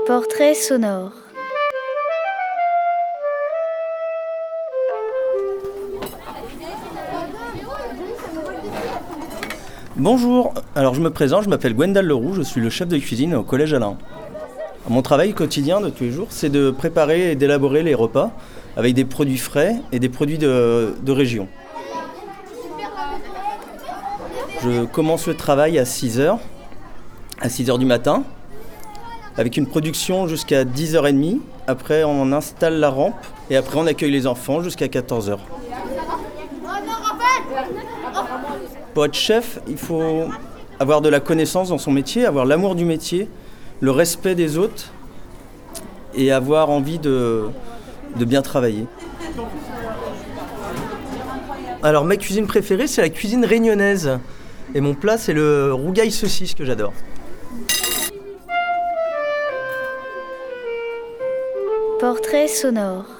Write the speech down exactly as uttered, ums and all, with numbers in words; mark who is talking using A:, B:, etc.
A: Portrait sonore.
B: Bonjour, alors je me présente, je m'appelle Gwendal Leroux, je suis le chef de cuisine au Collège Alain. Mon travail quotidien de tous les jours, c'est de préparer et d'élaborer les repas avec des produits frais et des produits de, de région. Je commence le travail à six heures, à six heures du matin, avec une production jusqu'à dix heures trente. Après, on installe la rampe et après, on accueille les enfants jusqu'à quatorze heures. Pour être chef, il faut avoir de la connaissance dans son métier, avoir l'amour du métier, le respect des autres et avoir envie de, de bien travailler. Alors ma cuisine préférée, c'est la cuisine réunionnaise. Et mon plat, c'est le rougail saucisse que j'adore.
A: Portrait sonore.